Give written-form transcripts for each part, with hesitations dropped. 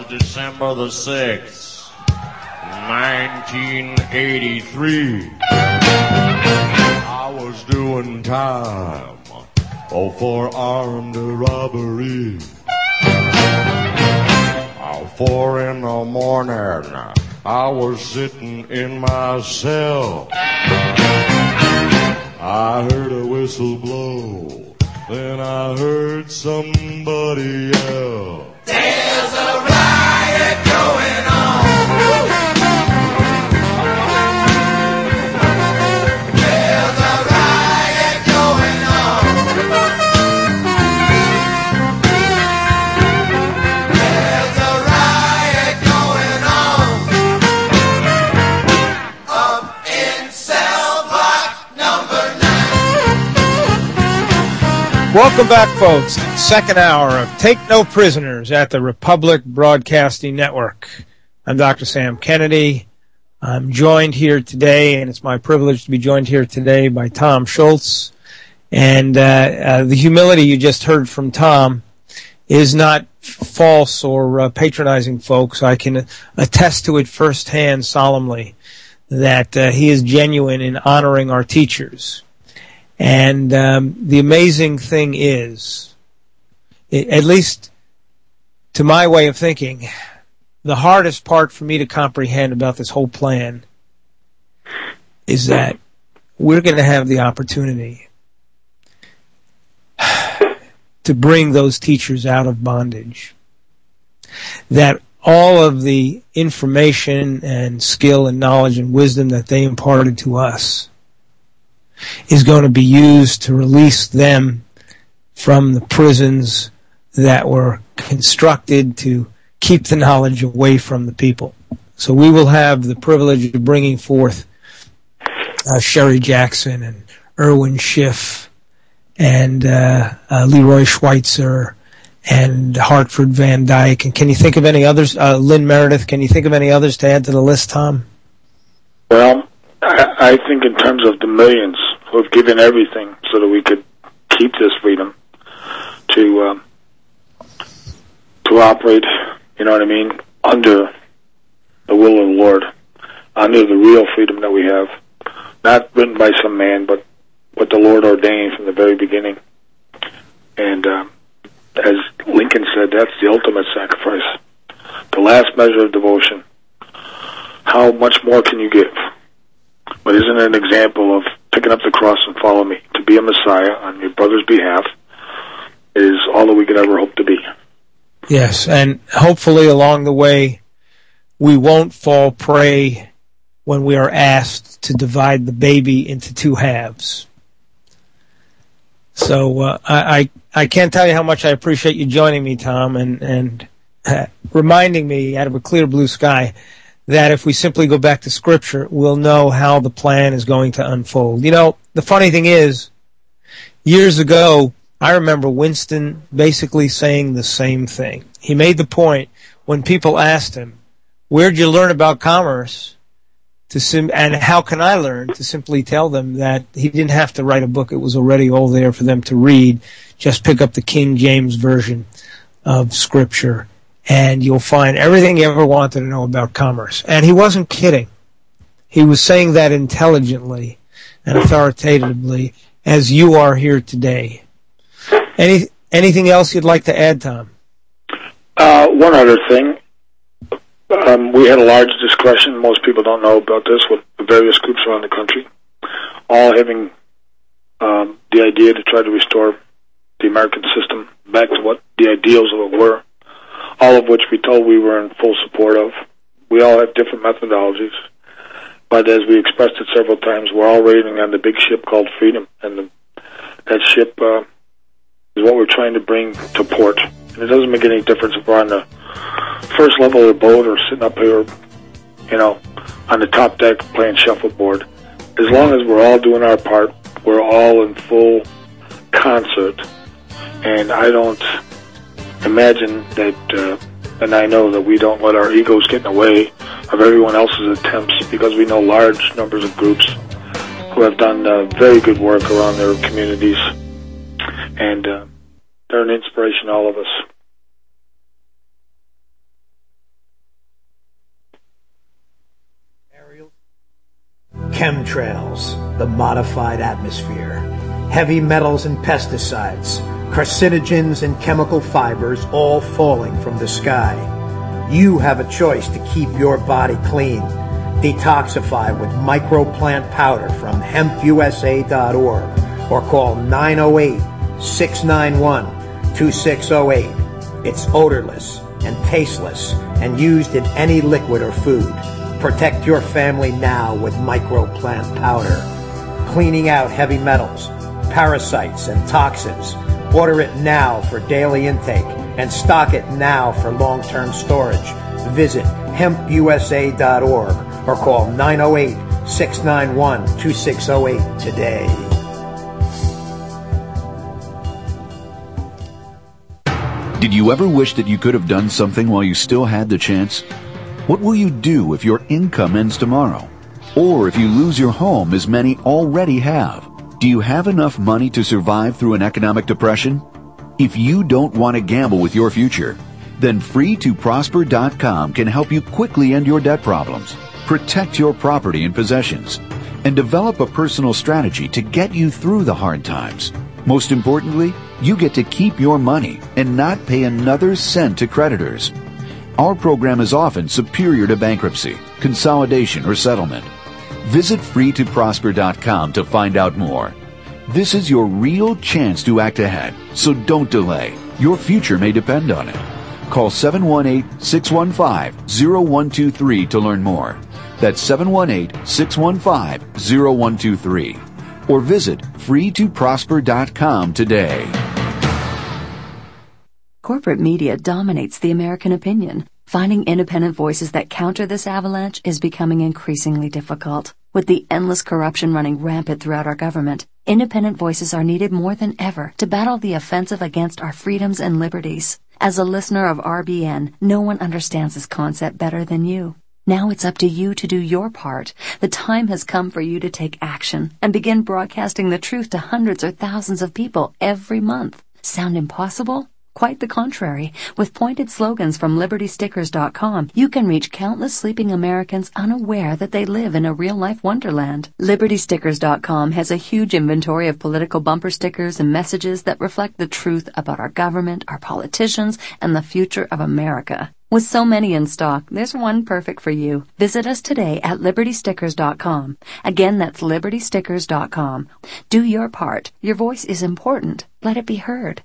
December the 6th, 1983. I was doing time for armed robbery. 4 in the morning, I was sitting in my cell. I heard a whistle blow, then I heard somebody yell. There's a riot going on. There's a riot going on. There's a riot going on up in cell block number 9. Welcome back, folks, to the second hour of Take No Prisoners at the Republic Broadcasting Network. I'm Dr. Sam Kennedy. I'm joined here today, and it's my privilege to be joined here today by Tom Schultz. And the humility you just heard from Tom is not false or patronizing, folks. I can attest to it firsthand solemnly that he is genuine in honoring our teachers. And the amazing thing is, at least to my way of thinking, the hardest part for me to comprehend about this whole plan is that we're going to have the opportunity to bring those teachers out of bondage. That all of the information and skill and knowledge and wisdom that they imparted to us is going to be used to release them from the prisons that were constructed to keep the knowledge away from the people. So we will have the privilege of bringing forth Sherry Jackson and Irwin Schiff and Leroy Schweitzer and Hartford Van Dyke. And can you think of any others? Lynn Meredith, can you think of any others to add to the list, Tom? Well, I think in terms of the millions who have given everything so that we could keep this freedom to operate, you know what I mean, under the will of the Lord, under the real freedom that we have, not written by some man, but what the Lord ordained from the very beginning. And as Lincoln said, that's the ultimate sacrifice, the last measure of devotion. How much more can you give? But isn't it an example of picking up the cross and follow me? To be a Messiah on your brother's behalf is all that we could ever hope to be. Yes, and hopefully along the way we won't fall prey when we are asked to divide the baby into two halves. So I can't tell you how much I appreciate you joining me, Tom, and reminding me out of a clear blue sky that if we simply go back to Scripture, we'll know how the plan is going to unfold. You know, the funny thing is, years ago, I remember Winston basically saying the same thing. He made the point when people asked him, where'd you learn about commerce? And how can I learn? To simply tell them that he didn't have to write a book. It was already all there for them to read. Just pick up the King James Version of Scripture, and you'll find everything you ever wanted to know about commerce. And he wasn't kidding. He was saying that intelligently and authoritatively, as you are here today. Anything else you'd like to add, Tom? One other thing. We had a large discussion, most people don't know about this, with the various groups around the country, all having the idea to try to restore the American system back to what the ideals of it were, all of which we told we were in full support of. We all have different methodologies, but as we expressed it several times, we're all raiding on the big ship called Freedom, and that ship is what we're trying to bring to port. And it doesn't make any difference if we're on the first level of the boat or sitting up here, you know, on the top deck playing shuffleboard. As long as we're all doing our part, we're all in full concert. And I don't imagine that, and I know that we don't let our egos get in the way of everyone else's attempts, because we know large numbers of groups who have done very good work around their communities. And they're an inspiration to all of us. chemtrails, the modified atmosphere, heavy metals and pesticides, carcinogens and chemical fibers all falling from the sky. You have a choice to keep your body clean. Detoxify with microplant powder from hempusa.org or call 908-691-2608. It's odorless and tasteless and used in any liquid or food. Protect your family now with microplant powder. Cleaning out heavy metals, parasites, and toxins. Order it now for daily intake and stock it now for long-term storage. Visit hempusa.org or call 908-691-2608 today. Did you ever wish that you could have done something while you still had the chance? What will you do if your income ends tomorrow? Or if you lose your home, as many already have? Do you have enough money to survive through an economic depression? If you don't want to gamble with your future, then FreeToProsper.com can help you quickly end your debt problems, protect your property and possessions, and develop a personal strategy to get you through the hard times. Most importantly, you get to keep your money and not pay another cent to creditors. Our program is often superior to bankruptcy, consolidation, or settlement. Visit FreeToProsper.com to find out more. This is your real chance to act ahead, so don't delay. Your future may depend on it. Call 718-615-0123 to learn more. That's 718-615-0123. Or visit FreeToProsper.com today. Corporate media dominates the American opinion. Finding independent voices that counter this avalanche is becoming increasingly difficult. With the endless corruption running rampant throughout our government, independent voices are needed more than ever to battle the offensive against our freedoms and liberties. As a listener of RBN, no one understands this concept better than you. Now it's up to you to do your part. The time has come for you to take action and begin broadcasting the truth to hundreds or thousands of people every month. Sound impossible? Quite the contrary. With pointed slogans from LibertyStickers.com, you can reach countless sleeping Americans unaware that they live in a real-life wonderland. LibertyStickers.com has a huge inventory of political bumper stickers and messages that reflect the truth about our government, our politicians, and the future of America. With so many in stock, there's one perfect for you. Visit us today at LibertyStickers.com. Again, that's LibertyStickers.com. Do your part. Your voice is important. Let it be heard.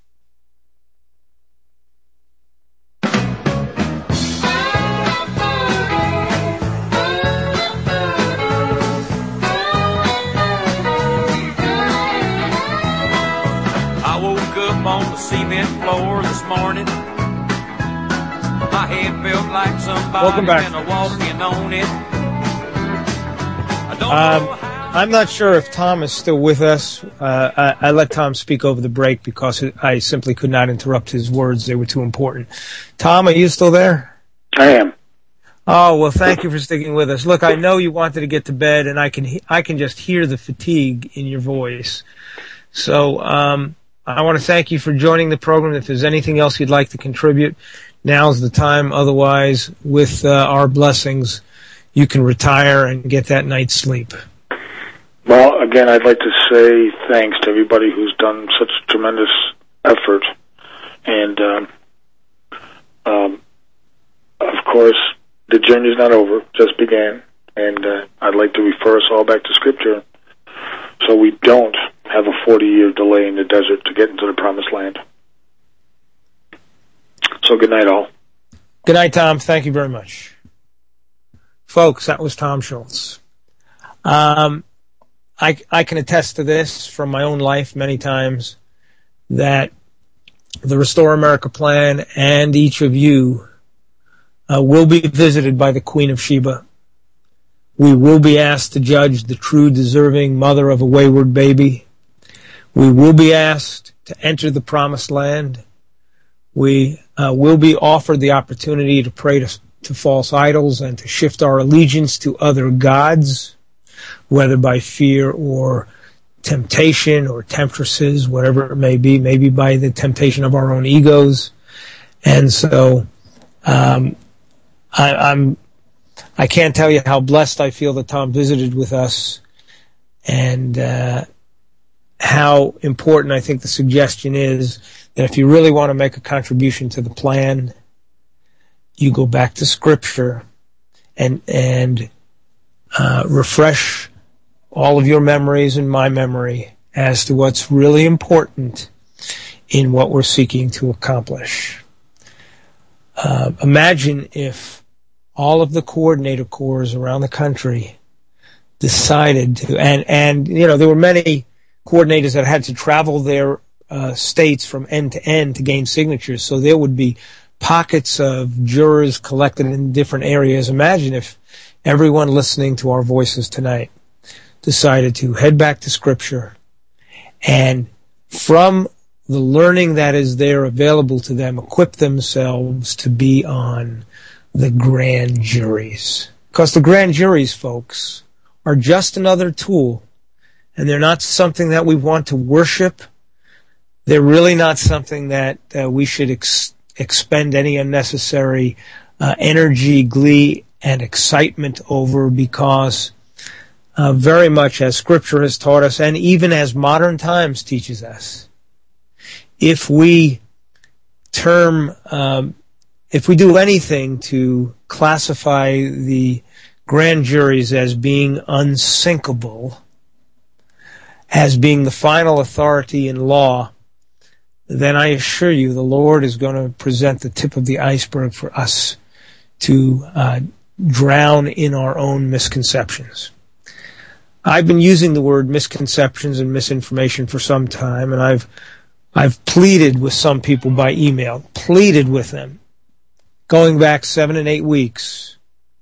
On the cement floor this morning, my head felt like somebody been walking on it. I'm not sure if Tom is still with us. I let Tom speak over the break because I simply could not interrupt his words. They were too important. Tom, are you still there? I am. Oh, well, thank you for sticking with us. Look, I know you wanted to get to bed, and I can just hear the fatigue in your voice. So, I want to thank you for joining the program. If there's anything else you'd like to contribute, now's the time. Otherwise, with our blessings, you can retire and get that night's sleep. Well, again, I'd like to say thanks to everybody who's done such tremendous effort. And, of course, the journey's not over, just began. And I'd like to refer us all back to Scripture so we don't have a 40-year delay in the desert to get into the promised land. So good night, all. Good night, Tom. Thank you very much. Folks, that was Tom Schultz. I can attest to this from my own life many times, that the Restore America plan and each of you will be visited by the Queen of Sheba. We will be asked to judge the true deserving mother of a wayward baby. We will be asked to enter the promised land. We will be offered the opportunity to pray to false idols and to shift our allegiance to other gods, whether by fear or temptation or temptresses, whatever it may be, maybe by the temptation of our own egos. And so I can't tell you how blessed I feel that Tom visited with us and how important I think the suggestion is that if you really want to make a contribution to the plan, you go back to Scripture and refresh all of your memories and my memory as to what's really important in what we're seeking to accomplish. Imagine if all of the coordinator corps around the country decided to, and there were many coordinators that had to travel their states from end to end to gain signatures, so there would be pockets of jurors collected in different areas. Imagine if everyone listening to our voices tonight decided to head back to Scripture, and from the learning that is there available to them, equip themselves to be on the grand juries. Because the grand juries, folks, are just another tool, and they're not something that we want to worship. They're really not something that we should expend any unnecessary energy, glee, and excitement over, because very much as Scripture has taught us, and even as modern times teaches us, if we do anything to classify the grand juries as being unsinkable, as being the final authority in law, then I assure you the Lord is going to present the tip of the iceberg for us to drown in our own misconceptions. I've been using the word misconceptions and misinformation for some time, and I've pleaded with some people by email, pleaded with them, going back 7 and 8 weeks,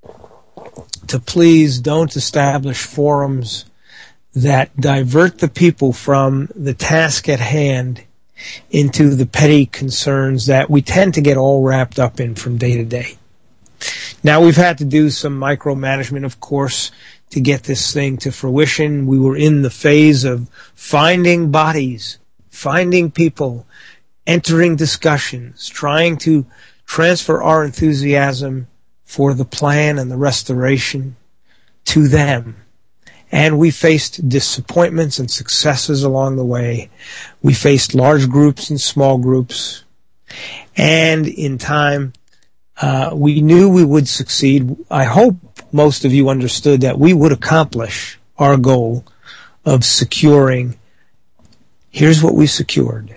to please don't establish forums that divert the people from the task at hand into the petty concerns that we tend to get all wrapped up in from day to day. Now, we've had to do some micromanagement, of course, to get this thing to fruition. We were in the phase of finding bodies, finding people, entering discussions, trying to transfer our enthusiasm for the plan and the restoration to them. And we faced disappointments and successes along the way. We faced large groups and small groups. And in time, we knew we would succeed. I hope most of you understood that we would accomplish our goal of securing. Here's what we secured: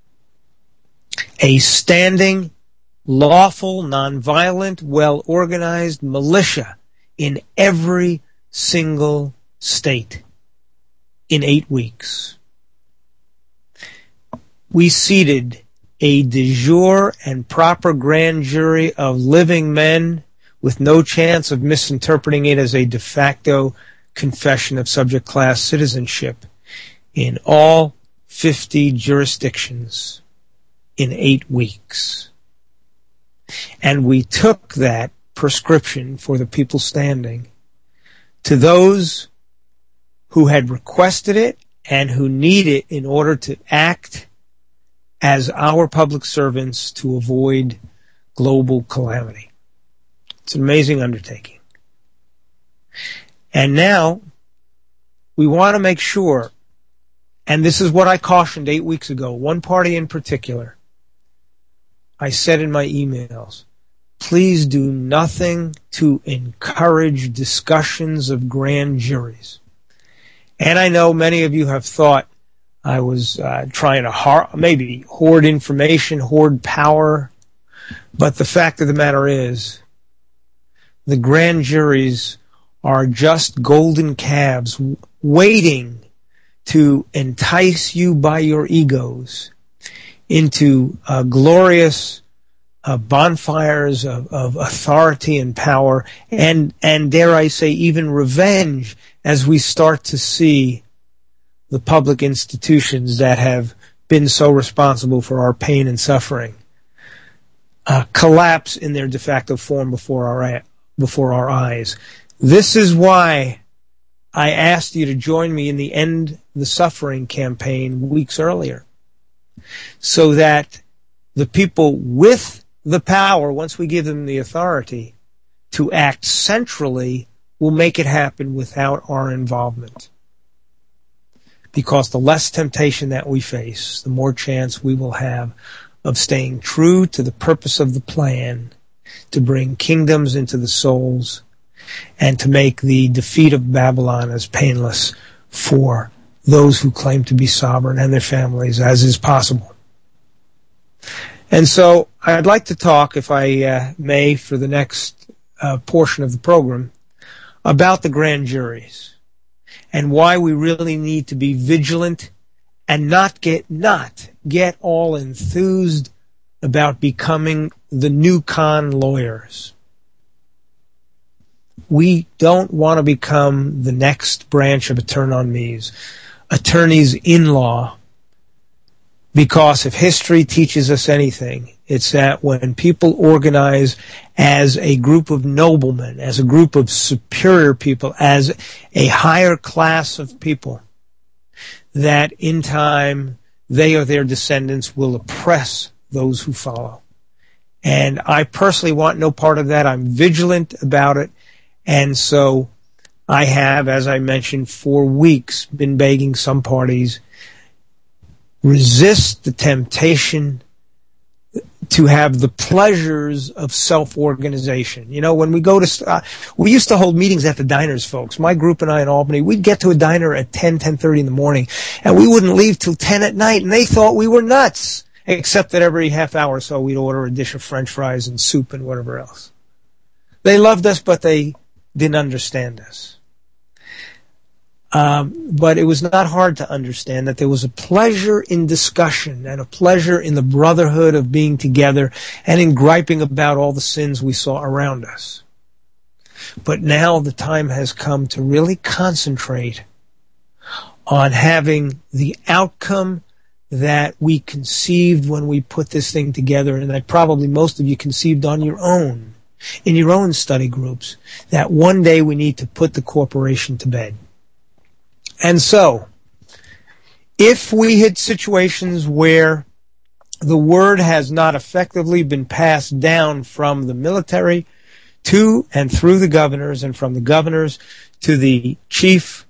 a standing, lawful, nonviolent, well-organized militia in every single state in 8 weeks. We seated a de jure and proper grand jury of living men with no chance of misinterpreting it as a de facto confession of subject class citizenship in all 50 jurisdictions in 8 weeks. And we took that prescription for the people standing to those who had requested it and who need it in order to act as our public servants to avoid global calamity. It's an amazing undertaking. And now we want to make sure, and this is what I cautioned 8 weeks ago, one party in particular. I said in my emails, please do nothing to encourage discussions of grand juries. And I know many of you have thought I was trying to maybe hoard information, hoard power. But the fact of the matter is, the grand juries are just golden calves waiting to entice you by your egos into glorious bonfires of authority and power, and dare I say even revenge, as we start to see the public institutions that have been so responsible for our pain and suffering collapse in their de facto form before our eyes. This is why I asked you to join me in the End the Suffering campaign weeks earlier, so that the people with the power, once we give them the authority to act centrally, will make it happen without our involvement. because the less temptation that we face, the more chance we will have of staying true to the purpose of the plan to bring kingdoms into the souls and to make the defeat of Babylon as painless for those who claim to be sovereign and their families as is possible. And so I'd like to talk, if I may, for the next portion of the program, about the grand juries and why we really need to be vigilant and not get all enthused about becoming the new con lawyers. We don't want to become the next branch of attorneys in law, because if history teaches us anything, it's that when people organize as a group of noblemen, as a group of superior people, as a higher class of people, that in time they or their descendants will oppress those who follow. And I personally want no part of that. I'm vigilant about it. And so I have, as I mentioned, for weeks been begging some parties, resist the temptation to have the pleasures of self-organization. You know, when we go to, we used to hold meetings at the diners, folks. My group and I in Albany, we'd get to a diner at 10:30 in the morning, and we wouldn't leave till 10 at night, and they thought we were nuts, except that every half hour or so we'd order a dish of French fries and soup and whatever else. They loved us, but they didn't understand us. But it was not hard to understand that there was a pleasure in discussion and a pleasure in the brotherhood of being together and in griping about all the sins we saw around us. But now the time has come to really concentrate on having the outcome that we conceived when we put this thing together, and that probably most of you conceived on your own, in your own study groups, that one day we need to put the corporation to bed. And so, if we hit situations where the word has not effectively been passed down from the military to and through the governors, and from the governors to the chief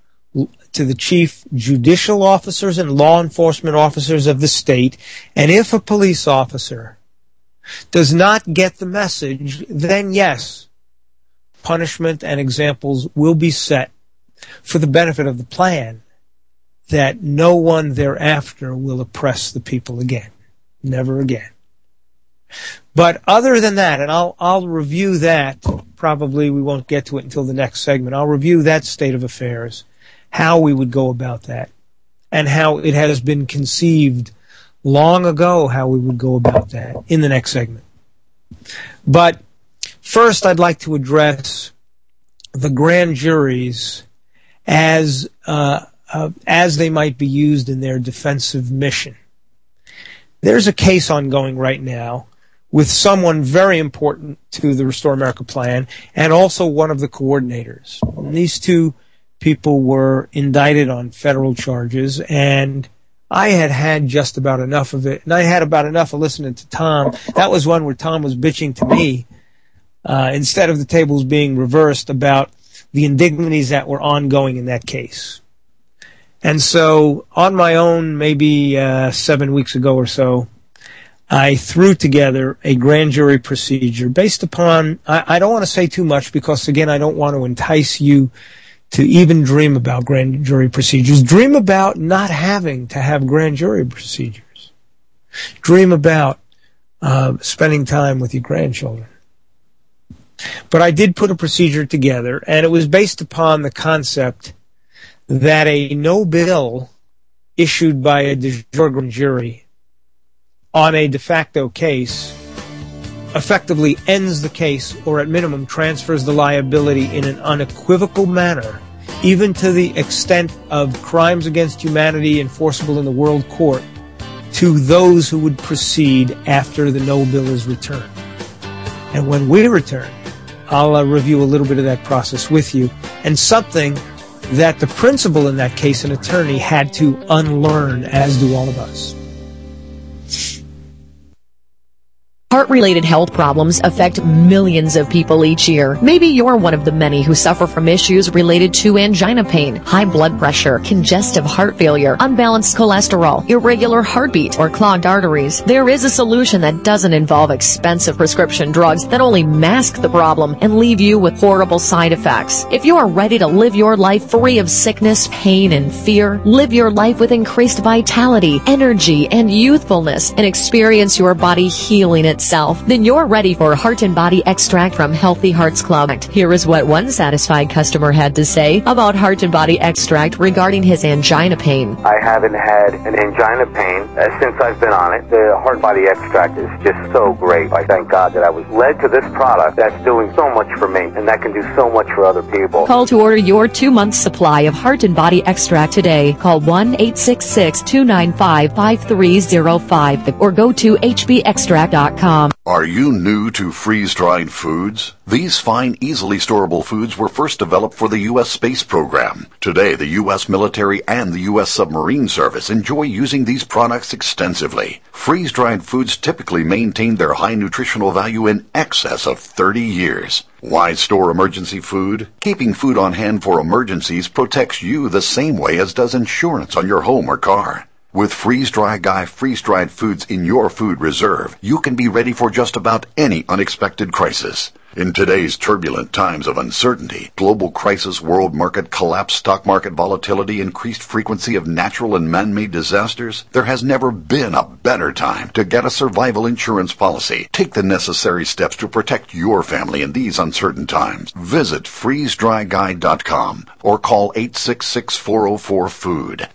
judicial officers and law enforcement officers of the state, and if a police officer does not get the message, then yes, punishment and examples will be set for the benefit of the plan, that no one thereafter will oppress the people again. Never again. But other than that, and I'll review that, probably we won't get to it until the next segment, I'll review that state of affairs, how we would go about that, and how it has been conceived long ago, how we would go about that in the next segment. But first I'd like to address the grand juries as they might be used in their defensive mission. There's a case ongoing right now with someone very important to the Restore America plan and also one of the coordinators. And these two people were indicted on federal charges, and I had just about enough of it, and I had about enough of listening to Tom. That was one where Tom was bitching to me instead of the tables being reversed about the indignities that were ongoing in that case. And so, on my own, maybe 7 weeks ago or so, I threw together a grand jury procedure based upon, I don't want to say too much because, again, I don't want to entice you to even dream about grand jury procedures. Dream about not having to have grand jury procedures. Dream about spending time with your grandchildren. But I did put a procedure together, and it was based upon the concept that a no bill issued by a de jure grand jury on a de facto case effectively ends the case, or at minimum transfers the liability in an unequivocal manner, even to the extent of crimes against humanity enforceable in the world court, to those who would proceed after the no bill is returned. And when we return, I'll review a little bit of that process with you, and something that the principal in that case, an attorney, had to unlearn, as do all of us. Heart-related health problems affect millions of people each year. Maybe you're one of the many who suffer from issues related to angina pain, high blood pressure, congestive heart failure, unbalanced cholesterol, irregular heartbeat, or clogged arteries. There is a solution that doesn't involve expensive prescription drugs that only mask the problem and leave you with horrible side effects. If you are ready to live your life free of sickness, pain, and fear, live your life with increased vitality, energy, and youthfulness, and experience your body healing itself, then you're ready for Heart and Body Extract from Healthy Hearts Club. Here is what one satisfied customer had to say about Heart and Body Extract regarding his angina pain. I haven't had an angina pain since I've been on it. The Heart Body Extract is just so great. I thank God that I was led to this product that's doing so much for me and that can do so much for other people. Call to order your 2-month supply of Heart and Body Extract today. Call 1-866-295-5305 or go to hbextract.com. Are you new to freeze-dried foods? These fine, easily storable foods were first developed for the U.S. space program. Today, the U.S. military and the U.S. submarine service enjoy using these products extensively. Freeze-dried foods typically maintain their high nutritional value in excess of 30 years. Why store emergency food? Keeping food on hand for emergencies protects you the same way as does insurance on your home or car. With Freeze-Dry Guy freeze-dried foods in your food reserve, you can be ready for just about any unexpected crisis. In today's turbulent times of uncertainty, global crisis, world market collapse, stock market volatility, increased frequency of natural and man-made disasters, there has never been a better time to get a survival insurance policy. Take the necessary steps to protect your family in these uncertain times. Visit freezedryguy.com or call 866-404-FOOD,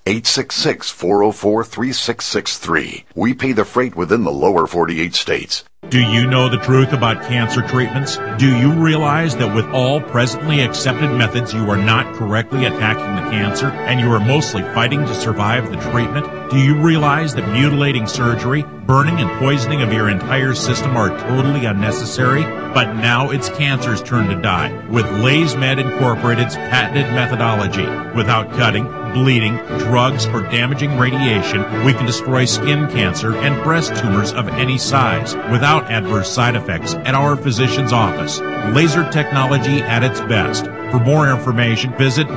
866-404-3663. We pay the freight within the lower 48 states. Do you know the truth about cancer treatments? Do you realize that with all presently accepted methods, you are not correctly attacking the cancer and you are mostly fighting to survive the treatment? Do you realize that mutilating surgery, burning and poisoning of your entire system are totally unnecessary? But now it's cancer's turn to die with LaysMed Incorporated's patented methodology. Without cutting, bleeding, drugs, or damaging radiation, we can destroy skin cancer and breast tumors of any size without adverse side effects at our physician's office. Laser technology at its best. For more information, visit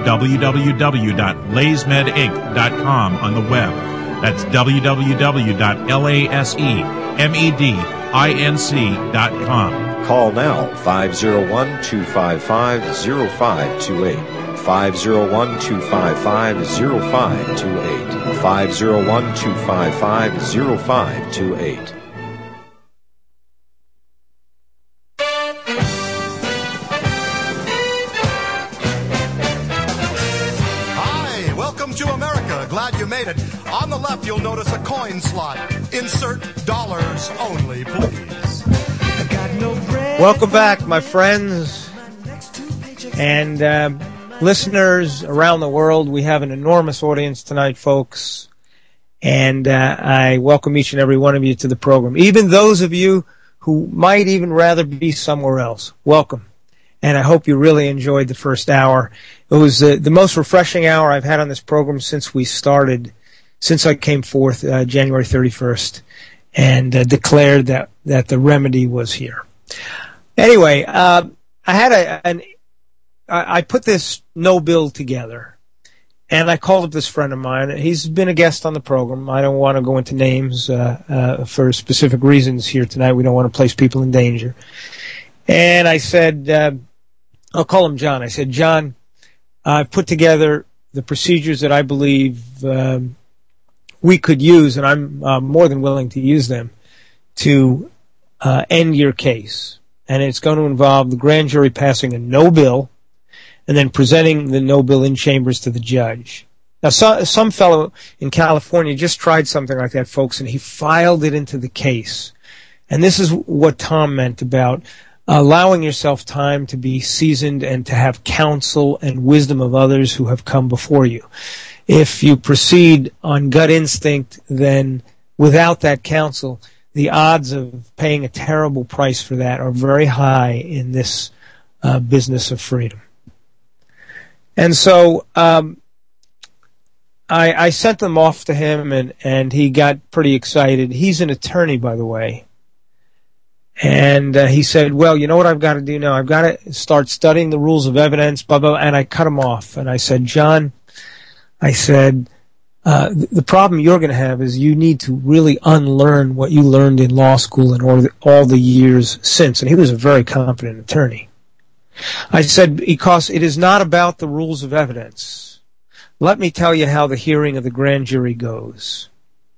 www.laysmedinc.com on the web. That's www.lasemedinc.com. Call now, 501-255-0528. 501-255-0528. 501-255-0528. Hi, welcome to America. Glad you made it. On the left, you'll notice a coin slot. Insert dollars only, please. Welcome back, my friends and listeners around the world. We have an enormous audience tonight, folks, and I welcome each and every one of you to the program. Even those of you who might even rather be somewhere else, welcome. And I hope you really enjoyed the first hour. It was the most refreshing hour I've had on this program since we started, since I came forth January 31st and declared that the remedy was here. Anyway, I put this no bill together, and I called up this friend of mine. He's been a guest on the program. I don't want to go into names for specific reasons here tonight. We don't want to place people in danger. And I said, I'll call him John. I said, John, I've put together the procedures that I believe we could use, and I'm more than willing to use them to end your case. And it's going to involve the grand jury passing a no bill and then presenting the no bill in chambers to the judge. Now, some fellow in California just tried something like that, folks, and he filed it into the case. And this is what Tom meant about allowing yourself time to be seasoned and to have counsel and wisdom of others who have come before you. If you proceed on gut instinct, then without that counsel, the odds of paying a terrible price for that are very high in this business of freedom. And so I sent them off to him, and he got pretty excited. He's an attorney, by the way. And he said, well, you know what I've got to do now? I've got to start studying the rules of evidence, blah, blah, and I cut him off. And I said, John, the problem you're going to have is you need to really unlearn what you learned in law school and all the years since. And he was a very competent attorney. I said, because it is not about the rules of evidence. Let me tell you how the hearing of the grand jury goes.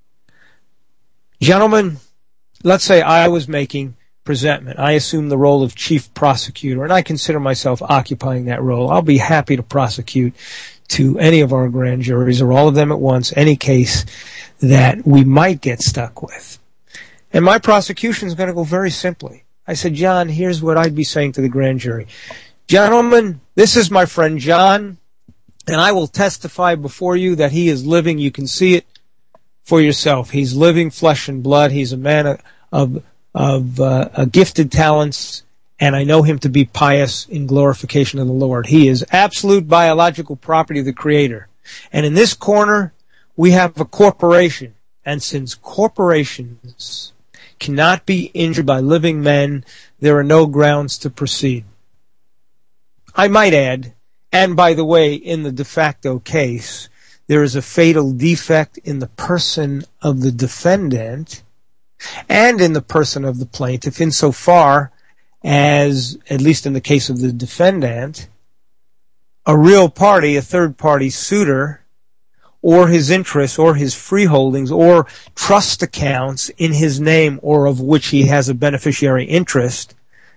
Gentlemen, let's say I was making presentment. I assume the role of chief prosecutor, and I consider myself occupying that role. I'll be happy to prosecute to any of our grand juries or all of them at once, any case that we might get stuck with. And my prosecution is going to go very simply. I said, John, here's what I'd be saying to the grand jury. Gentlemen, this is my friend John, and I will testify before you that he is living. You can see it for yourself. He's living flesh and blood. He's a man of gifted talents, and I know him to be pious in glorification of the Lord. He is absolute biological property of the Creator. And in this corner, we have a corporation. And since corporations cannot be injured by living men, there are no grounds to proceed. I might add, and by the way, in the de facto case, there is a fatal defect in the person of the defendant and in the person of the plaintiff, insofar as, at least in the case of the defendant, a real party, a third-party suitor, or his interests, or his freeholdings, or trust accounts in his name, or of which he has a beneficiary interest,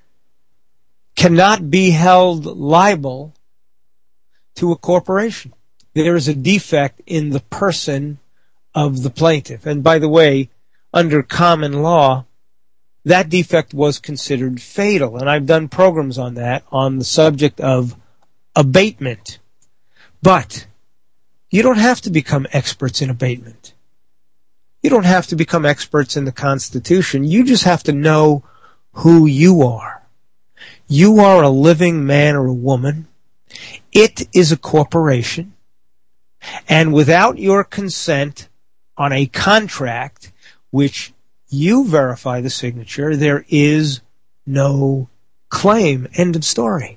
cannot be held liable to a corporation. There is a defect in the person of the plaintiff. And by the way, under common law, that defect was considered fatal. And I've done programs on that, on the subject of abatement. But you don't have to become experts in abatement. You don't have to become experts in the Constitution. You just have to know who you are. You are a living man or a woman. It is a corporation. And without your consent on a contract, which you verify the signature, there is no claim. End of story.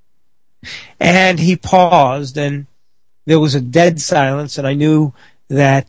And he paused, and there was a dead silence, and I knew that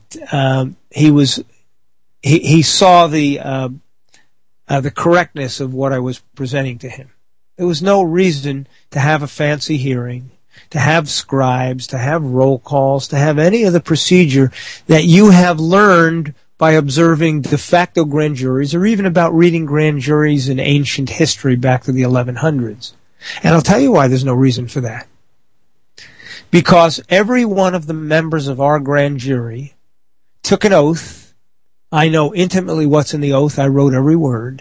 he saw the correctness of what I was presenting to him. There was no reason to have a fancy hearing, to have scribes, to have roll calls, to have any of the procedure that you have learned by observing de facto grand juries, or even about reading grand juries in ancient history back to the 1100s. And I'll tell you why there's no reason for that. Because every one of the members of our grand jury took an oath. I know intimately what's in the oath. I wrote every word.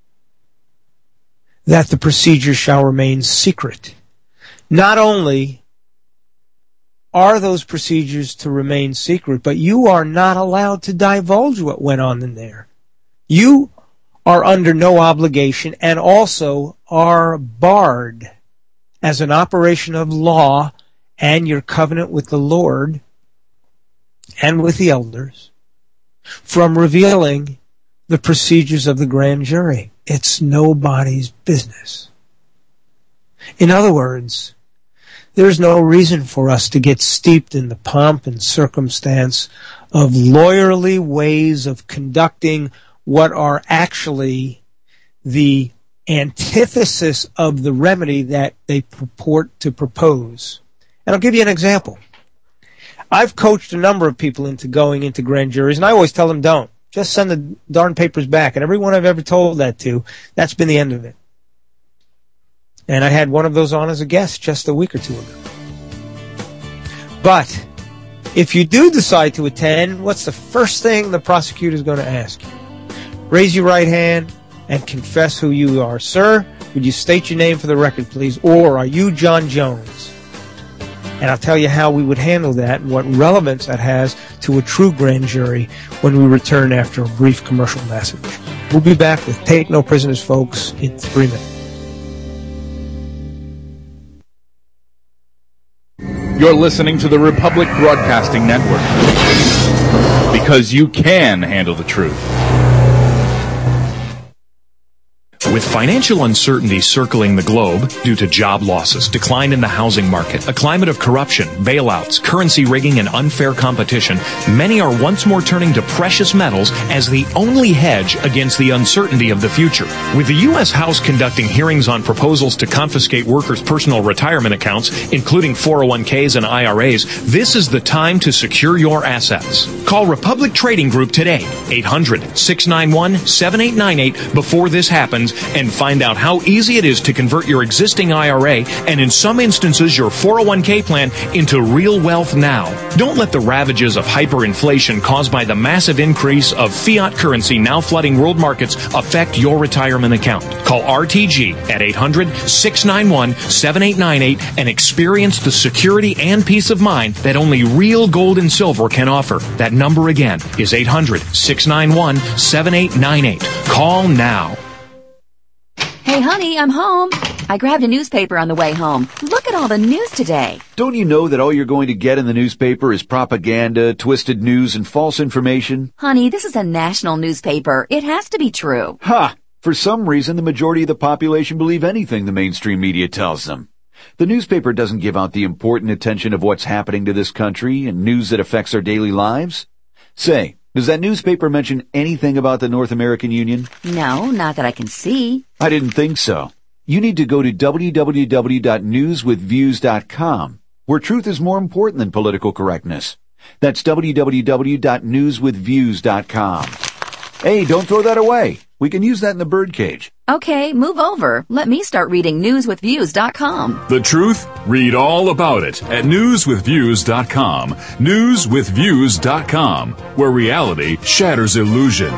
That the procedure shall remain secret. Not only are those procedures to remain secret, but you are not allowed to divulge what went on in there. You are under no obligation and also are barred as an operation of law and your covenant with the Lord and with the elders from revealing the procedures of the grand jury. It's nobody's business. In other words, there's no reason for us to get steeped in the pomp and circumstance of lawyerly ways of conducting what are actually the antithesis of the remedy that they purport to propose. And I'll give you an example. I've coached a number of people into going into grand juries, and I always tell them don't. Just send the darn papers back. And everyone I've ever told that to, that's been the end of it. And I had one of those on as a guest just a week or two ago. But if you do decide to attend, what's the first thing the prosecutor is going to ask you? Raise your right hand and confess who you are. Sir, would you state your name for the record, please? Or are you John Jones? And I'll tell you how we would handle that and what relevance that has to a true grand jury when we return after a brief commercial message. We'll be back with Take No Prisoners, folks, in 3 minutes. You're listening to the Republic Broadcasting Network, because you can handle the truth. With financial uncertainty circling the globe due to job losses, decline in the housing market, a climate of corruption, bailouts, currency rigging, and unfair competition, many are once more turning to precious metals as the only hedge against the uncertainty of the future. With the U.S. House conducting hearings on proposals to confiscate workers' personal retirement accounts, including 401ks and IRAs, this is the time to secure your assets. Call Republic Trading Group today, 800-691-7898 before this happens, and find out how easy it is to convert your existing IRA and in some instances your 401k plan into real wealth now. Don't let the ravages of hyperinflation caused by the massive increase of fiat currency now flooding world markets affect your retirement account. Call RTG at 800-691-7898 and experience the security and peace of mind that only real gold and silver can offer. That number again is 800-691-7898. Call now. Hey, honey, I'm home. I grabbed a newspaper on the way home. Look at all the news today. Don't you know that all you're going to get in the newspaper is propaganda, twisted news, and false information? Honey, this is a national newspaper. It has to be true. Ha! For some reason, the majority of the population believe anything the mainstream media tells them. The newspaper doesn't give out the important attention of what's happening to this country and news that affects our daily lives. Say, does that newspaper mention anything about the North American Union? No, not that I can see. I didn't think so. You need to go to www.newswithviews.com, where truth is more important than political correctness. That's www.newswithviews.com. Hey, don't throw that away. We can use that in the birdcage. Okay, move over. Let me start reading newswithviews.com. The truth? Read all about it at newswithviews.com. Newswithviews.com, where reality shatters illusion.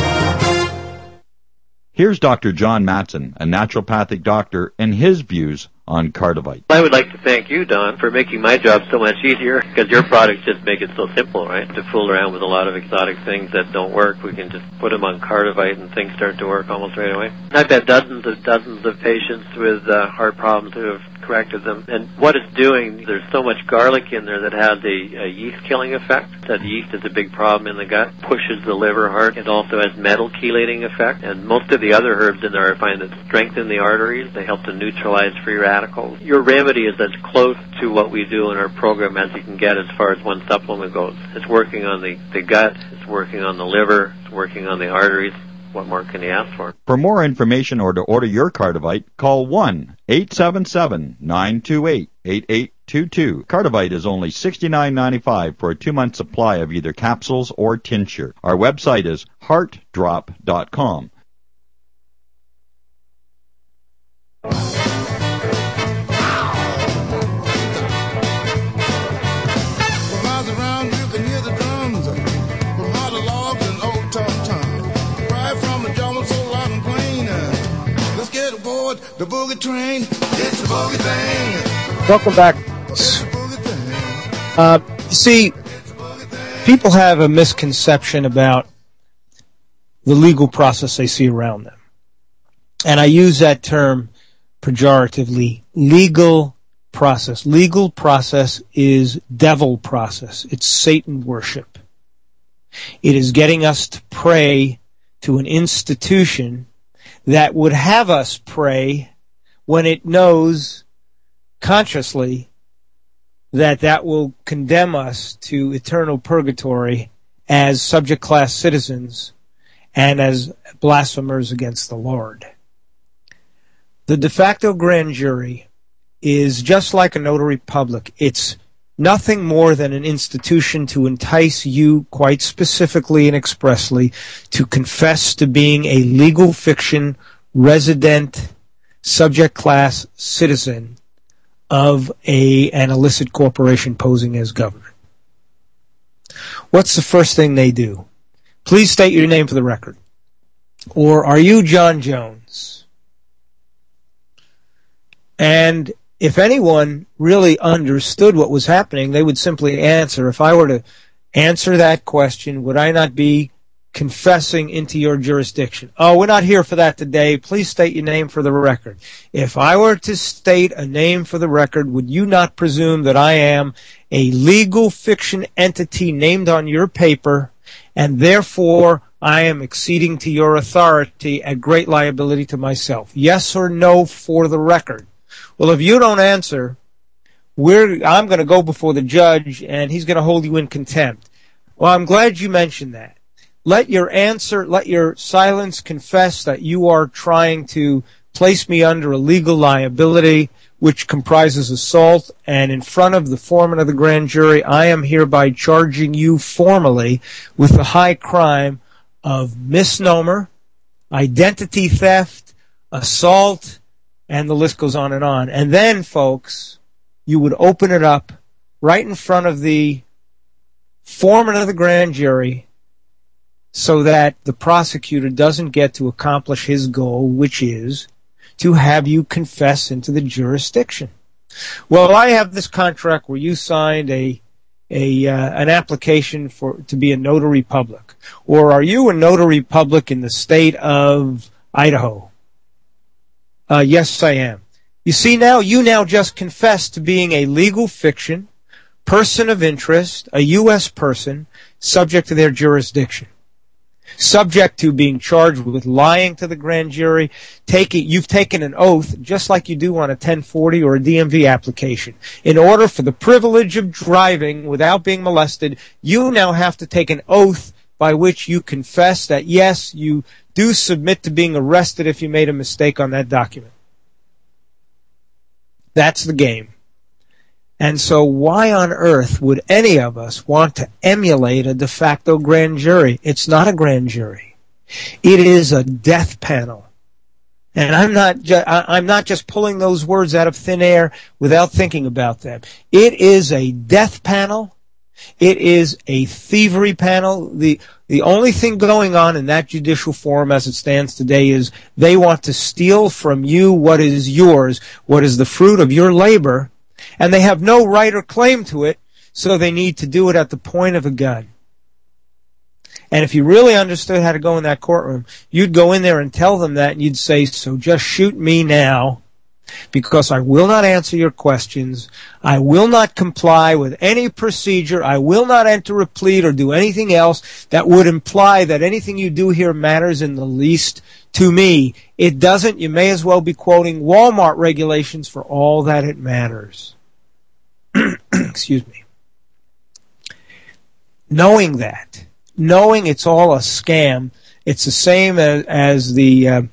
Here's Dr. John Matson, a naturopathic doctor, and his views on Cardivite. I would like to thank you, Don, for making my job so much easier, because your products just make it so simple, right? To fool around with a lot of exotic things that don't work, we can just put them on Cardivite and things start to work almost right away. I've had dozens of patients with heart problems who have corrected them, and what it's doing, there's so much garlic in there that has a yeast-killing effect. That yeast is a big problem in the gut, pushes the liver hard. It also has metal chelating effect, and most of the other herbs in there I find that strengthen the arteries. They help to neutralize free radicals. Your remedy is as close to what we do in our program as you can get as far as one supplement goes. It's working on the gut, it's working on the liver, it's working on the arteries. What more can you ask for? For more information or to order your Cardivite, call 1-877-928-8822. Cardivite is only $69.95 for a 2-month supply of either capsules or tincture. Our website is heartdrop.com. The boogie train, it's the boogie thing. Welcome back. You see, people have a misconception about the legal process they see around them. And I use that term pejoratively, legal process. Legal process is devil process. It's Satan worship. It is getting us to pray to an institution that would have us pray when it knows consciously that that will condemn us to eternal purgatory as subject class citizens and as blasphemers against the Lord. The de facto grand jury is just like a notary public. It's nothing more than an institution to entice you quite specifically and expressly to confess to being a legal fiction resident subject class citizen of an illicit corporation posing as government. What's the first thing they do? Please state your name for the record. Or are you John Jones? And if anyone really understood what was happening, they would simply answer. If I were to answer that question, would I not be confessing into your jurisdiction? Oh, we're not here for that today. Please state your name for the record. If I were to state a name for the record, would you not presume that I am a legal fiction entity named on your paper, and therefore I am acceding to your authority at great liability to myself. Yes or no for the record? Well, if you don't answer, I'm going to go before the judge, and he's going to hold you in contempt. Well, I'm glad you mentioned that. Let your silence confess that you are trying to place me under a legal liability, which comprises assault, and in front of the foreman of the grand jury, I am hereby charging you formally with the high crime of misnomer, identity theft, assault, and the list goes on. And then, folks, you would open it up right in front of the foreman of the grand jury so that the prosecutor doesn't get to accomplish his goal, which is to have you confess into the jurisdiction. Well, I have this contract where you signed an application to be a notary public. Or are you a notary public in the state of Idaho? Yes, I am. You see, you now just confessed to being a legal fiction, person of interest, a U.S. person, subject to their jurisdiction. Subject to being charged with lying to the grand jury. You've taken an oath, just like you do on a 1040 or a DMV application. In order for the privilege of driving without being molested, you now have to take an oath by which you confess that, yes, you do submit to being arrested if you made a mistake on that document. That's the game. And so why on earth would any of us want to emulate a de facto grand jury? It's not a grand jury. It is a death panel. And I'm not just pulling those words out of thin air without thinking about them. It is a death panel. It is a thievery panel. The only thing going on in that judicial forum as it stands today is they want to steal from you what is yours, what is the fruit of your labor, and they have no right or claim to it, so they need to do it at the point of a gun. And if you really understood how to go in that courtroom, you'd go in there and tell them that, and you'd say, so just shoot me now, because I will not answer your questions. I will not comply with any procedure. I will not enter a plea or do anything else that would imply that anything you do here matters in the least to me. It doesn't. You may as well be quoting Walmart regulations for all that it matters. Excuse me. Knowing it's all a scam, it's the same as the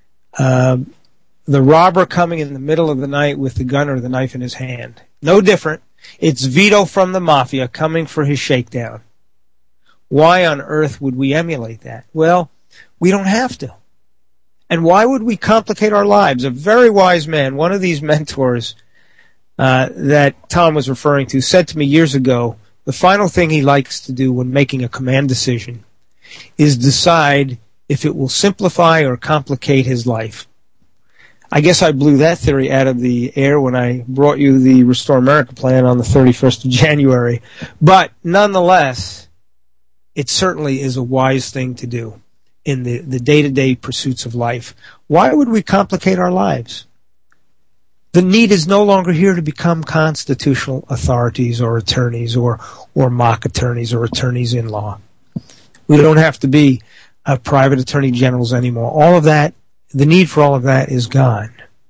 robber coming in the middle of the night with the gun or the knife in his hand. No different. It's Vito from the Mafia coming for his shakedown. Why on earth would we emulate that? Well, we don't have to. And why would we complicate our lives? A very wise man, one of these mentors that Tom was referring to, said to me years ago, the final thing he likes to do when making a command decision is decide if it will simplify or complicate his life. I guess I blew that theory out of the air when I brought you the Restore America plan on the 31st of January. But nonetheless, it certainly is a wise thing to do in the day-to-day pursuits of life. Why would we complicate our lives? The need is no longer here to become constitutional authorities or attorneys or mock attorneys or attorneys-in-law. We don't have to be private attorney generals anymore. All of that, the need for all of that is gone.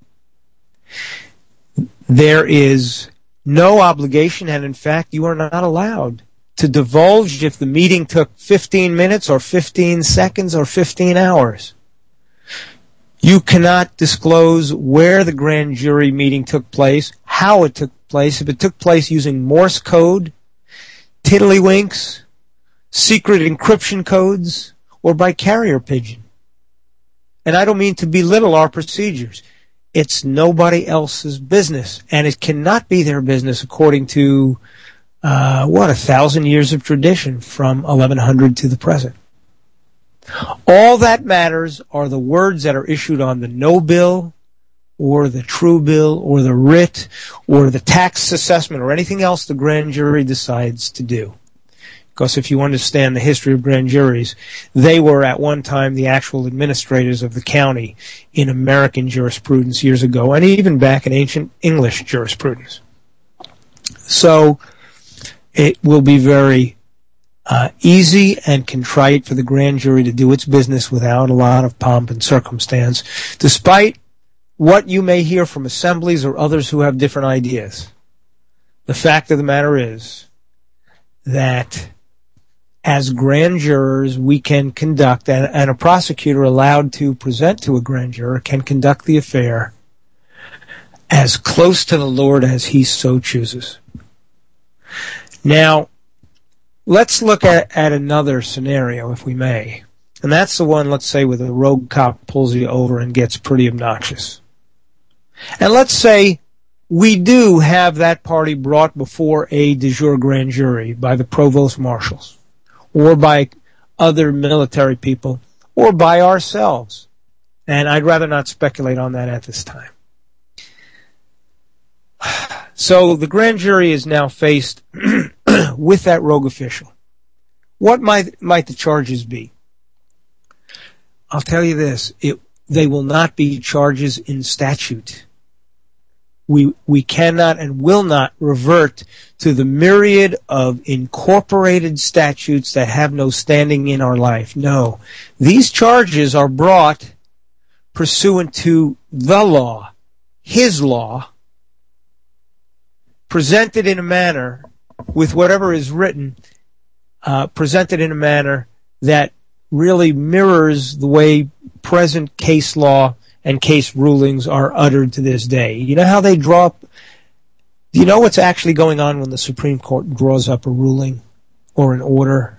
There is no obligation, and in fact, you are not allowed to divulge if the meeting took 15 minutes or 15 seconds or 15 hours. You cannot disclose where the grand jury meeting took place, how it took place, if it took place using Morse code, tiddlywinks, secret encryption codes, or by carrier pigeon. And I don't mean to belittle our procedures. It's nobody else's business, and it cannot be their business according to 1,000 years of tradition from 1100 to the present. All that matters are the words that are issued on the no bill or the true bill or the writ or the tax assessment or anything else the grand jury decides to do. Because if you understand the history of grand juries, they were at one time the actual administrators of the county in American jurisprudence years ago, and even back in ancient English jurisprudence. So it will be very easy and contrite for the grand jury to do its business without a lot of pomp and circumstance, despite what you may hear from assemblies or others who have different ideas. The fact of the matter is that as grand jurors, we can conduct, and a prosecutor allowed to present to a grand juror can conduct the affair as close to the Lord as he so chooses. Now, let's look at another scenario, if we may. And that's the one, let's say, where the rogue cop pulls you over and gets pretty obnoxious. And let's say we do have that party brought before a de jure grand jury by the provost marshals, or by other military people, or by ourselves. And I'd rather not speculate on that at this time. So the grand jury is now faced with that rogue official. What might the charges be? I'll tell you this, they will not be charges in statute. We cannot and will not revert to the myriad of incorporated statutes that have no standing in our life. No. These charges are brought pursuant to the law, his law, presented in a manner, with whatever is written, presented in a manner that really mirrors the way present case law and case rulings are uttered to this day. You know how they draw up? Do you know what's actually going on when the Supreme Court draws up a ruling or an order?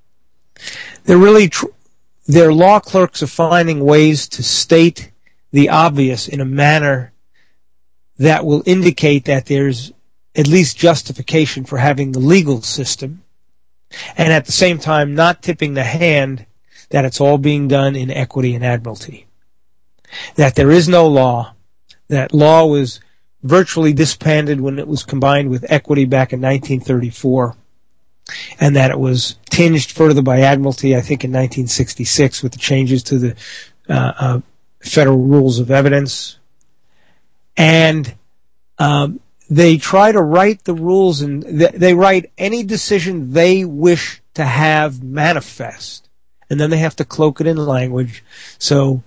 Their law clerks are finding ways to state the obvious in a manner that will indicate that there's at least justification for having the legal system, and at the same time not tipping the hand that it's all being done in equity and admiralty. That there is no law, that law was virtually disbanded when it was combined with equity back in 1934, and that it was tinged further by admiralty, I think, in 1966 with the changes to the federal rules of evidence. And they try to write the rules, and they write any decision they wish to have manifest, and then they have to cloak it in language. So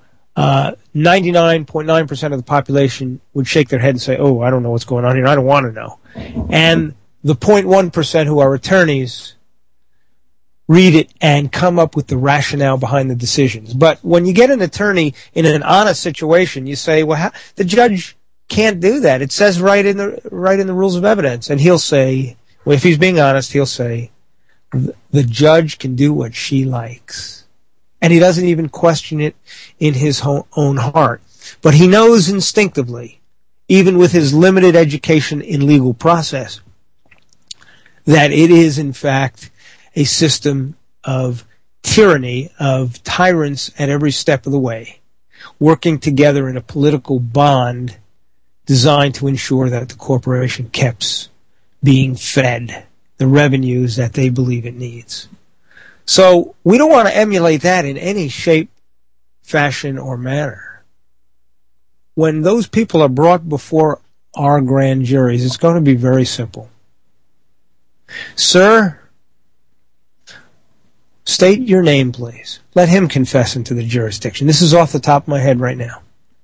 99.9% of the population would shake their head and say, oh, I don't know what's going on here, I don't want to know. And the 0.1% who are attorneys read it and come up with the rationale behind the decisions. But when you get an attorney in an honest situation, you say, well, the judge can't do that. It says right in the rules of evidence. And he'll say, well, if he's being honest, he'll say, the judge can do what she likes. And he doesn't even question it in his own heart. But he knows instinctively, even with his limited education in legal process, that it is, in fact, a system of tyranny, of tyrants at every step of the way, working together in a political bond designed to ensure that the corporation keeps being fed the revenues that they believe it needs. So we don't want to emulate that in any shape, fashion, or manner. When those people are brought before our grand juries, it's going to be very simple. Sir, state your name, please. Let him confess into the jurisdiction. This is off the top of my head right now.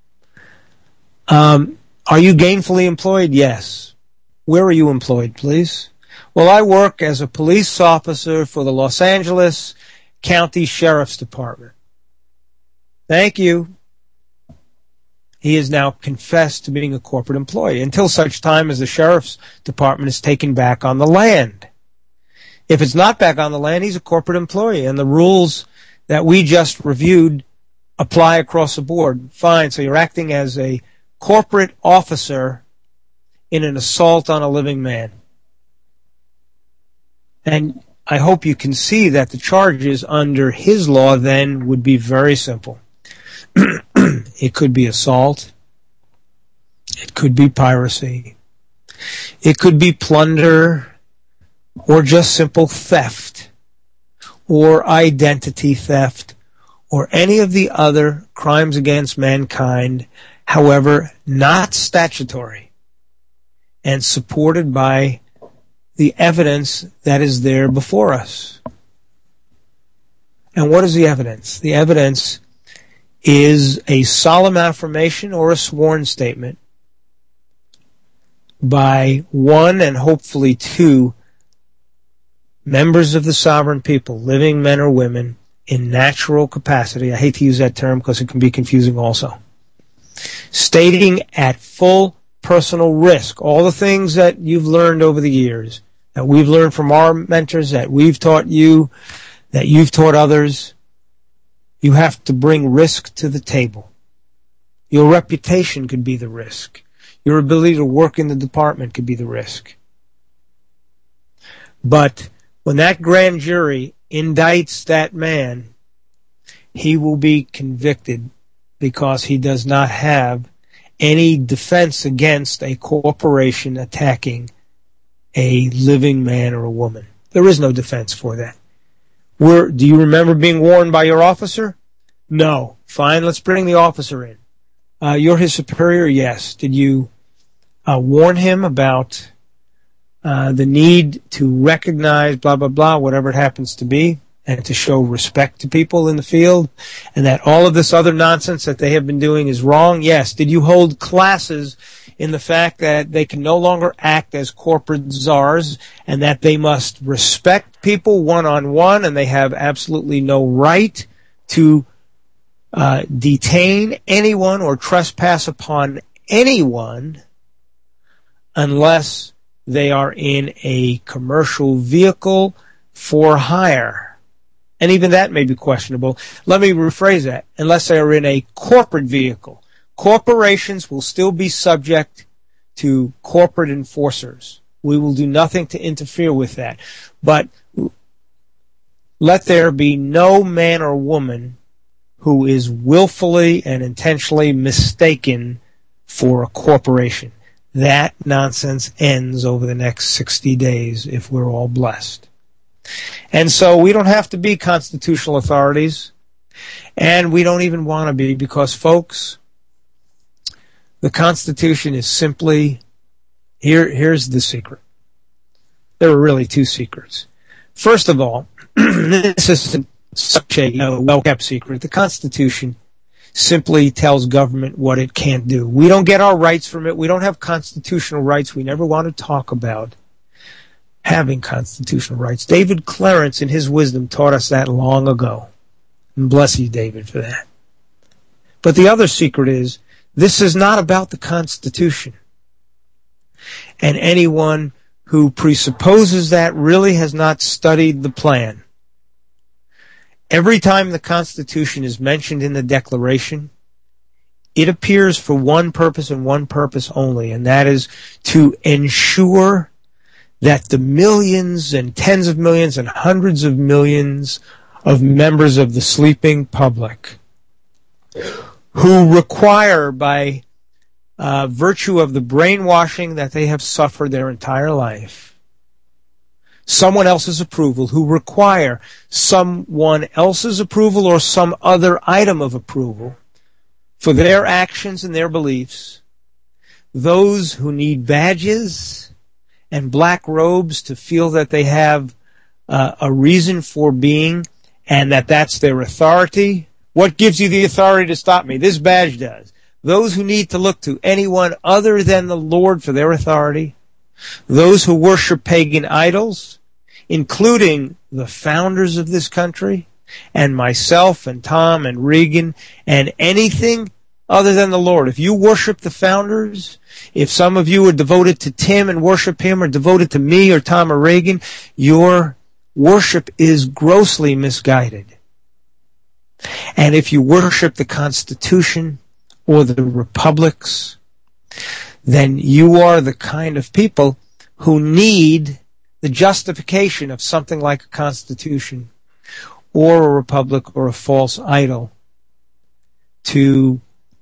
Are you gainfully employed? Yes. Where are you employed, please? Well, I work as a police officer for the Los Angeles County Sheriff's Department. Thank you. He is now confessed to being a corporate employee until such time as the Sheriff's Department is taken back on the land. If it's not back on the land, he's a corporate employee, and the rules that we just reviewed apply across the board. Fine, so you're acting as a corporate officer in an assault on a living man. And I hope you can see that the charges under his law then would be very simple. It could be assault. It could be piracy. It could be plunder, or just simple theft, or identity theft, or any of the other crimes against mankind, however, not statutory, and supported by the evidence that is there before us. And what is the evidence? The evidence is a solemn affirmation or a sworn statement by one and hopefully two members of the sovereign people, living men or women, in natural capacity. I hate to use that term because it can be confusing also. Stating at full personal risk all the things that you've learned over the years, that we've learned from our mentors, that we've taught you, that you've taught others. You have to bring risk to the table. Your reputation could be the risk. Your ability to work in the department could be the risk. But when that grand jury indicts that man, he will be convicted because he does not have any defense against a corporation attacking a living man or a woman. There is no defense for that. Do you remember being warned by your officer? No. Fine, let's bring the officer in. You're his superior? Yes. Did you warn him about the need to recognize blah, blah, blah, whatever it happens to be, and to show respect to people in the field, and that all of this other nonsense that they have been doing is wrong? Yes. Did you hold classes in the fact that they can no longer act as corporate czars and that they must respect people one-on-one and they have absolutely no right to detain anyone or trespass upon anyone unless they are in a commercial vehicle for hire? And even that may be questionable. Let me rephrase that. Unless they are in a corporate vehicle. Corporations will still be subject to corporate enforcers. We will do nothing to interfere with that. But let there be no man or woman who is willfully and intentionally mistaken for a corporation. That nonsense ends over the next 60 days if we're all blessed. And so we don't have to be constitutional authorities, and we don't even want to be, because, folks, the Constitution is simply, here's the secret. There are really two secrets. First of all, this isn't such a well-kept secret. The Constitution simply tells government what it can't do. We don't get our rights from it. We don't have constitutional rights. We never want to talk about having constitutional rights. David Clarence, in his wisdom, taught us that long ago. And bless you, David, for that. But the other secret is, this is not about the Constitution. And anyone who presupposes that really has not studied the plan. Every time the Constitution is mentioned in the Declaration, it appears for one purpose and one purpose only, and that is to ensure that the millions and tens of millions and hundreds of millions of members of the sleeping public who require, by virtue of the brainwashing that they have suffered their entire life, someone else's approval, who require someone else's approval or some other item of approval for their actions and their beliefs, those who need badges and black robes to feel that they have a reason for being and that that's their authority. What gives you the authority to stop me? This badge does. Those who need to look to anyone other than the Lord for their authority, those who worship pagan idols, including the founders of this country, and myself and Tom and Regan, and anything other than the Lord. If you worship the founders, if some of you are devoted to Tim and worship him, or devoted to me or Tom or Reagan, your worship is grossly misguided. And if you worship the Constitution or the republics, then you are the kind of people who need the justification of something like a Constitution or a republic or a false idol to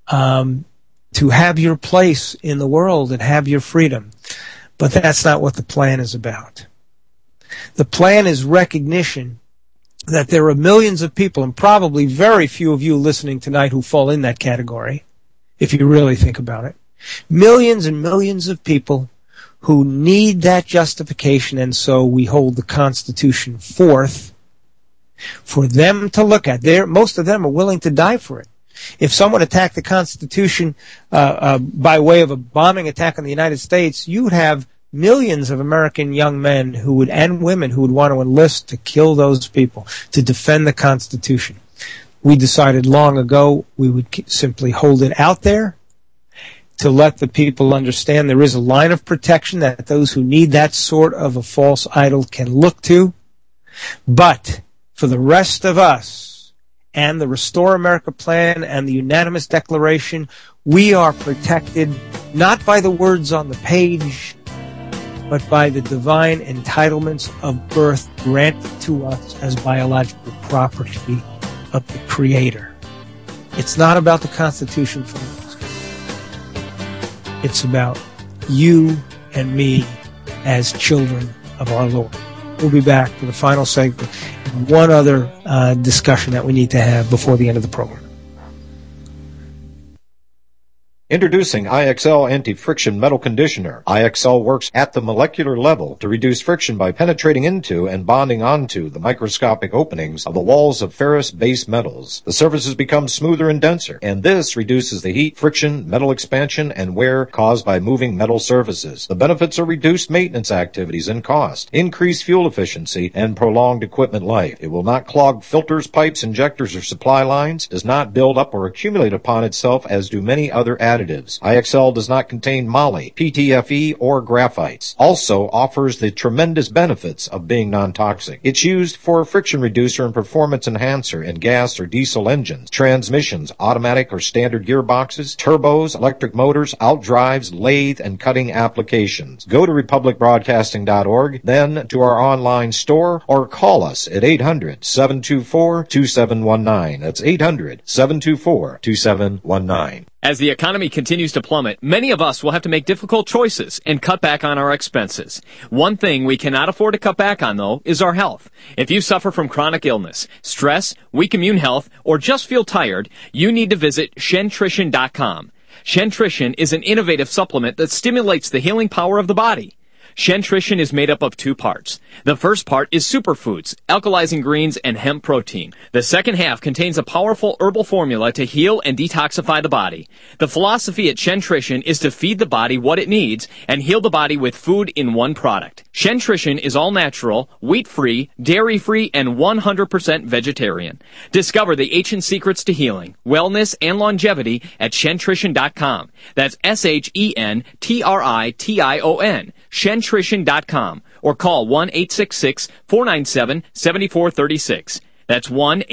have your place in the world and have your freedom. But that's not what the plan is about. The plan is recognition that there are millions of people, and probably very few of you listening tonight who fall in that category, if you really think about it. Millions and millions of people who need that justification, and so we hold the Constitution forth for them to look at. Most of them are willing to die for it. If someone attacked the Constitution by way of a bombing attack on the United States, you would have millions of American young men and women who would want to enlist to kill those people, to defend the Constitution. We decided long ago we would simply hold it out there to let the people understand there is a line of protection that those who need that sort of a false idol can look to. But for the rest of us and the Restore America plan and the unanimous declaration, we are protected not by the words on the page, but by the divine entitlements of birth granted to us as biological property of the Creator. It's not about the Constitution for us. It's about you and me as children of our Lord. We'll be back for the final segment and one other discussion that we need to have before the end of the program. Introducing IXL Anti-Friction Metal Conditioner. IXL works at the molecular level to reduce friction by penetrating into and bonding onto the microscopic openings of the walls of ferrous base metals. The surfaces become smoother and denser, and this reduces the heat, friction, metal expansion, and wear caused by moving metal surfaces. The benefits are reduced maintenance activities and cost, increased fuel efficiency, and prolonged equipment life. It will not clog filters, pipes, injectors, or supply lines, does not build up or accumulate upon itself as do many other additives. IXL does not contain moly, PTFE, or graphites. Also offers the tremendous benefits of being non-toxic. It's used for a friction reducer and performance enhancer in gas or diesel engines, transmissions, automatic or standard gearboxes, turbos, electric motors, outdrives, lathe, and cutting applications. Go to republicbroadcasting.org, then to our online store, or call us at 800-724-2719. That's 800-724-2719. As the economy continues to plummet, many of us will have to make difficult choices and cut back on our expenses. One thing we cannot afford to cut back on, though, is our health. If you suffer from chronic illness, stress, weak immune health, or just feel tired, you need to visit Shentrition.com. Shentrition is an innovative supplement that stimulates the healing power of the body. Shentrition is made up of two parts. The first part is superfoods, alkalizing greens, and hemp protein. The second half contains a powerful herbal formula to heal and detoxify the body. The philosophy at Shentrition is to feed the body what it needs and heal the body with food in one product. Shentrition is all natural, wheat-free, dairy-free, and 100% vegetarian. Discover the ancient secrets to healing, wellness, and longevity at Shentrition.com. That's Shentrition, Shentrition.com, or call 1-866-497-7436. That's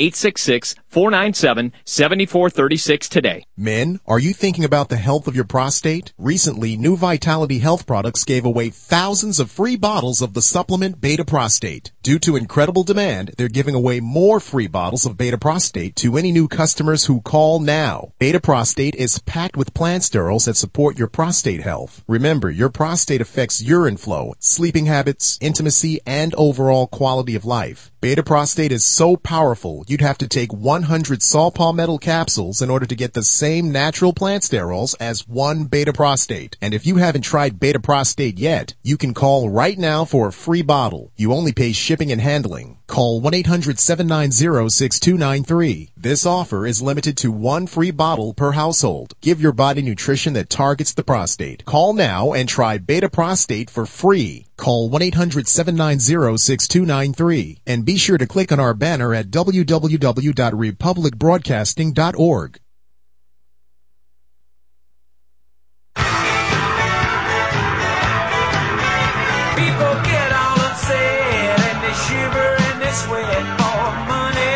1-866-497-7436 today. Men, are you thinking about the health of your prostate? Recently, New Vitality Health Products gave away thousands of free bottles of the supplement Beta Prostate. Due to incredible demand, they're giving away more free bottles of Beta Prostate to any new customers who call now. Beta Prostate is packed with plant sterols that support your prostate health. Remember, your prostate affects urine flow, sleeping habits, intimacy, and overall quality of life. Beta Prostate is so powerful, you'd have to take 100 saw palmetto capsules in order to get the same natural plant sterols as one Beta Prostate. And if you haven't tried Beta Prostate yet, you can call right now for a free bottle. You only pay shipping and handling. Call 1-800-790-6293. This offer is limited to one free bottle per household. Give your body nutrition that targets the prostate. Call now and try Beta Prostate for free. Call 1-800-790-6293 and be sure to click on our banner at www.republicbroadcasting.org. People get all upset and they shiver and they sweat for money.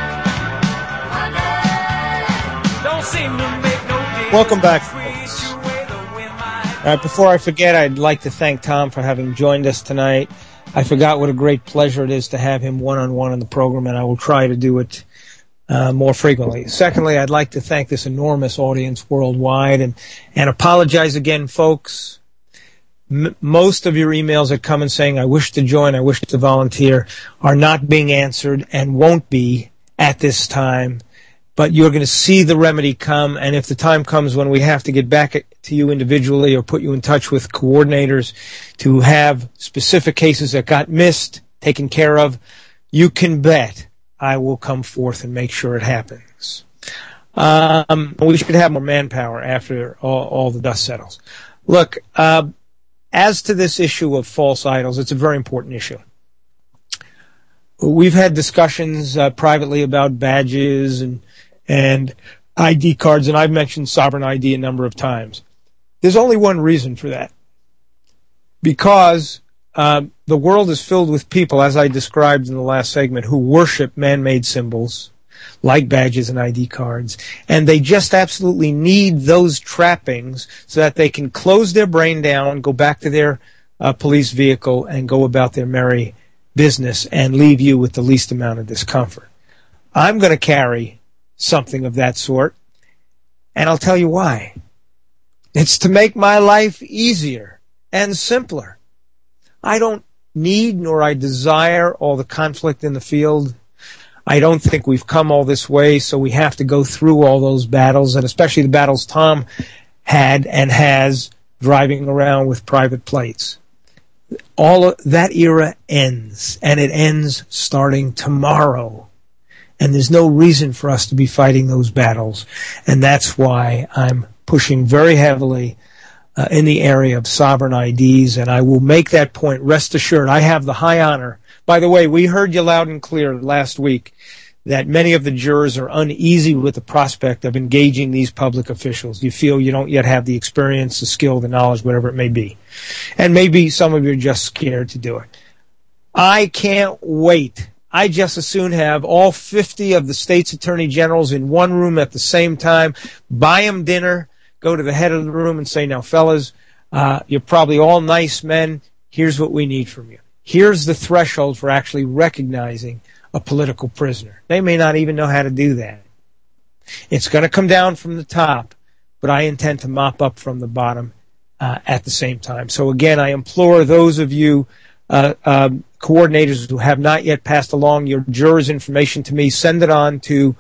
Don't seem to make no difference. Welcome back, folks. Before I forget, I'd like to thank Tom for having joined us tonight. I forgot what a great pleasure it is to have him one-on-one on the program, and I will try to do it more frequently. Secondly, I'd like to thank this enormous audience worldwide and apologize again, folks. Most of your emails that come in saying, I wish to join, I wish to volunteer, are not being answered and won't be at this time. But you're going to see the remedy come, and if the time comes when we have to get back to you individually or put you in touch with coordinators to have specific cases that got missed taken care of, you can bet I will come forth and make sure it happens. We should have more manpower after all the dust settles. Look, as to this issue of false idols, it's a very important issue. We've had discussions privately about badges and ID cards, and I've mentioned Sovereign ID a number of times. There's only one reason for that. Because the world is filled with people, as I described in the last segment, who worship man-made symbols like badges and ID cards, and they just absolutely need those trappings so that they can close their brain down, go back to their police vehicle, and go about their merry business and leave you with the least amount of discomfort. I'm going to carry something of that sort, and I'll tell you why. It's to make my life easier and simpler. I don't need nor I desire all the conflict in the field. I don't think we've come all this way, so we have to go through all those battles, and especially the battles Tom had and has driving around with private plates. All of that era ends, and it ends starting tomorrow. And there's no reason for us to be fighting those battles, and that's why I'm pushing very heavily in the area of sovereign IDs, and I will make that point. Rest assured, I have the high honor. By the way, we heard you loud and clear last week that many of the jurors are uneasy with the prospect of engaging these public officials. You feel you don't yet have the experience, the skill, the knowledge, whatever it may be. And maybe some of you are just scared to do it. I can't wait. I just as soon have all 50 of the state's attorney generals in one room at the same time, buy them dinner, go to the head of the room and say, now, fellas, you're probably all nice men. Here's what we need from you. Here's the threshold for actually recognizing a political prisoner. They may not even know how to do that. It's going to come down from the top, but I intend to mop up from the bottom at the same time. So again, I implore those of you coordinators who have not yet passed along your jurors' information to me, send it on to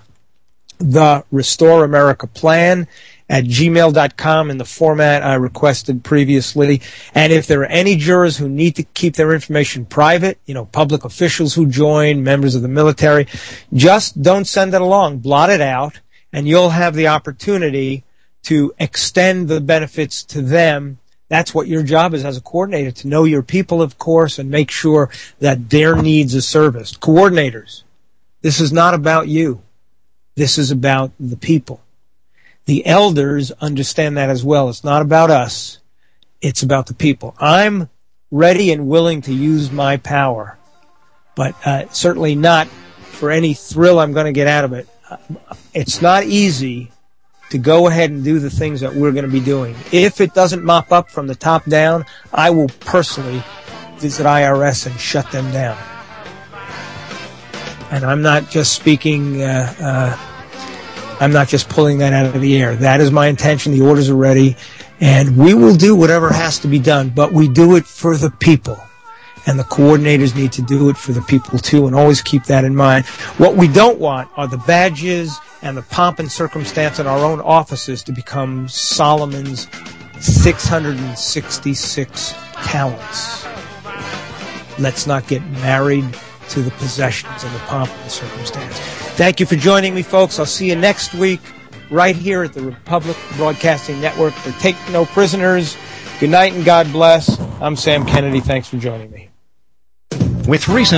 the Restore America Plan at gmail.com in the format I requested previously. And if there are any jurors who need to keep their information private, public officials who join, members of the military, just don't send it along. Blot it out, and you'll have the opportunity to extend the benefits to them. That's what your job is as a coordinator, to know your people, of course, and make sure that their needs are serviced. Coordinators, this is not about you. This is about the people. The elders understand that as well. It's not about us. It's about the people. I'm ready and willing to use my power, but certainly not for any thrill I'm going to get out of it. It's not easy to go ahead and do the things that we're going to be doing. If it doesn't mop up from the top down, I will personally visit IRS and shut them down. And I'm not just speaking... I'm not just pulling that out of the air. That is my intention. The orders are ready. And we will do whatever has to be done, but we do it for the people. And the coordinators need to do it for the people, too, and always keep that in mind. What we don't want are the badges and the pomp and circumstance in our own offices to become Solomon's 666 talents. Let's not get married to the possessions and the pomp and circumstance. Thank you for joining me, folks. I'll see you next week right here at the Republic Broadcasting Network for Take No Prisoners. Good night and God bless. I'm Sam Kennedy. Thanks for joining me. With recent